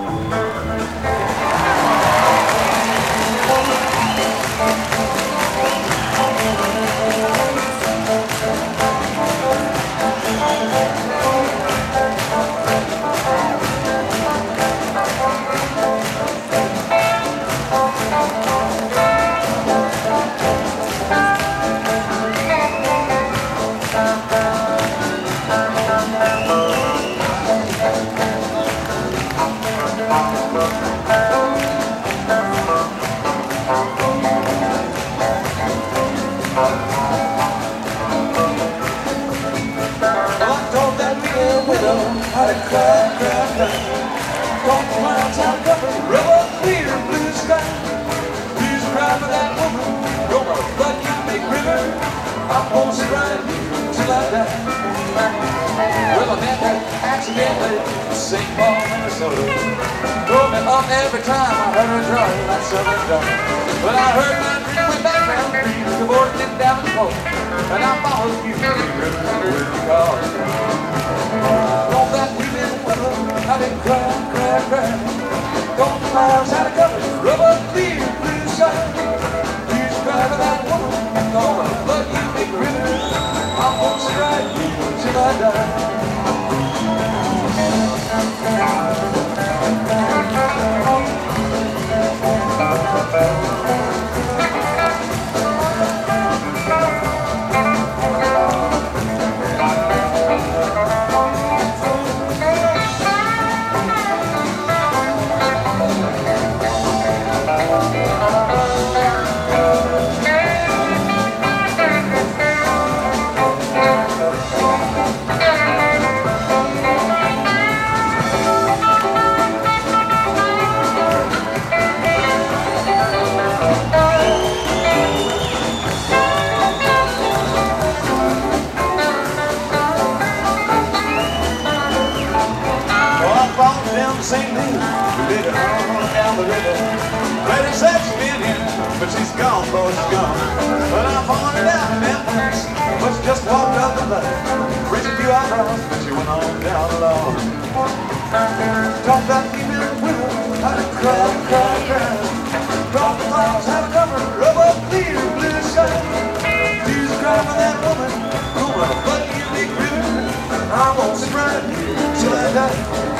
How to cry, cry, cry. Don't climb out cover, rubber, clear, blue sky. Please cry for that woman, gonna flood you big river. I'm gonna sit right here till I die. Well, I met her accidentally in St. Paul, Minnesota. Drove me up every time I heard her draw that southern door. But I heard my dream went back down the street, the board did down the pole. And I followed you, big river, with the car. Don't that women willow, how they cry, cry, cry. Don't the clouds how to cover, rubber, clear, blue sky. Please cry for that woman, gonna flood you big river. I'm gonna sit right here till I die. St. Louis, later on down the river. Lady said she'd been here, but she's gone, boy, she's gone. But I found her down in Memphis, but she just walked up the line. Raised a few eyebrows, but she went on down alone. Talk about female women, how to cry, cry, cry. Drop the clouds, how to cover, rubber, clear, blue sky. Please cry for that woman, gonna flood you big river. I won't sit right here till I die.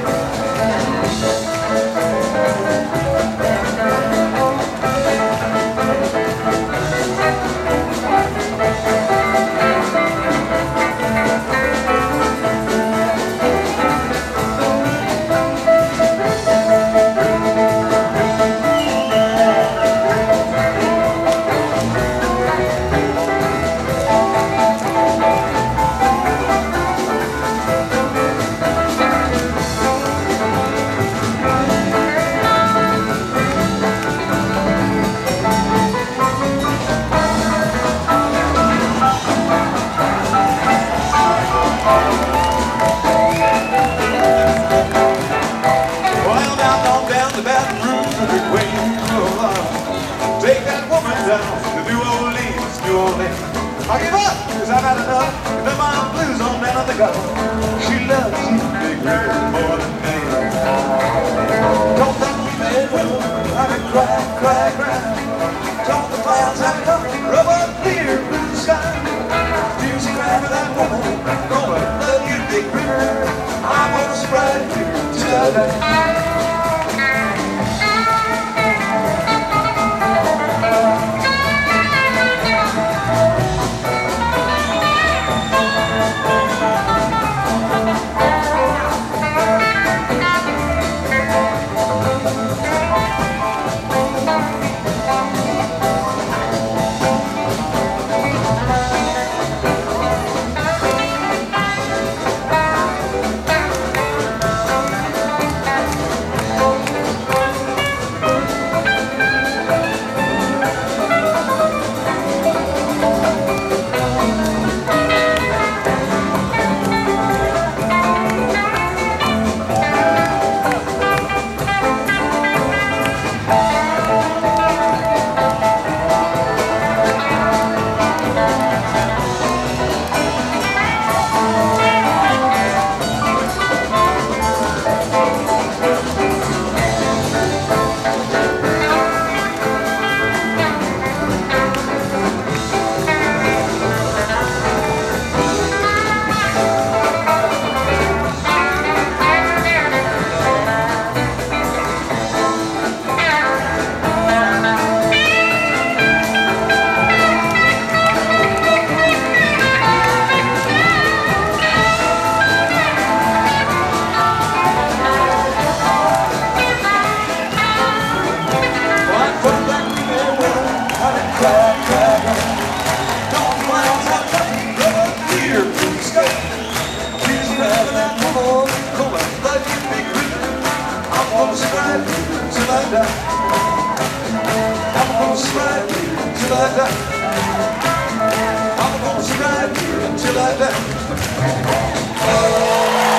I give up, cause I've had enough. The mind blues on down the go. She loves you, big river, more than me. Don't think we made women, I can cry, cry, cry. Don't the clouds have come, rubber, clear, blue sky. Tears cry for that woman, gonna love you, big river. I'm gonna spread here till I die. die. I'm gonna survive till I die. I'm gonna survive until I die.